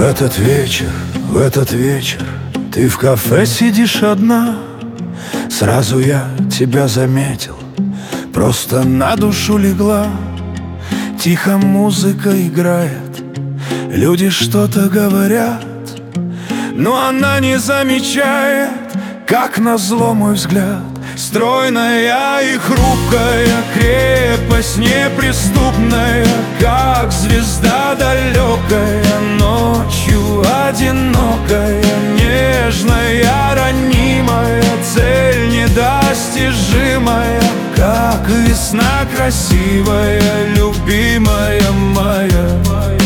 В этот вечер ты в кафе сидишь одна. Сразу я тебя заметил, просто на душу легла. Тихо музыка играет, люди что-то говорят, но она не замечает, как назло мой взгляд. Стройная и хрупкая крепость неприступная, как звезда далекая, ночью одинокая, нежная, ранимая, цель недостижимая, как весна красивая, любимая моя.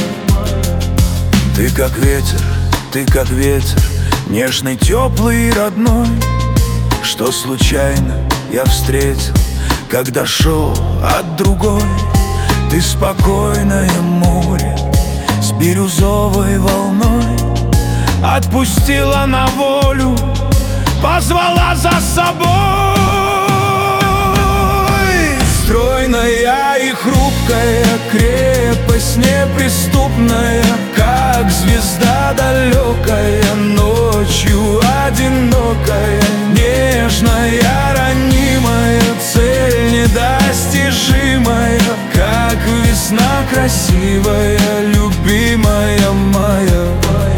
Ты как ветер, нежный, теплый и родной, что случайно я встретил, когда шел от другой. Ты спокойное море с бирюзовой волной отпустила на волю, позвала за собой. Стройная и хрупкая крепость неприступная, как звезда далекая, ночью одинокая, нежная, ранимая, цель недостижимая, как весна красивая, любимая моя.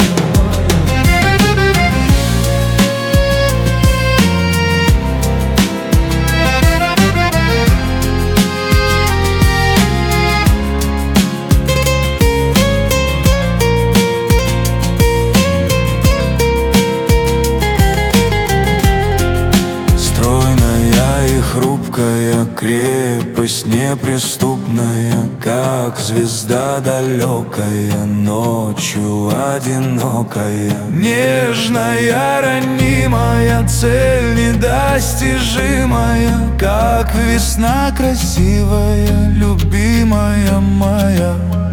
Хрупкая крепость неприступная, как звезда далекая, ночью одинокая, нежная, ранимая, цель недостижимая, как весна красивая, любимая моя.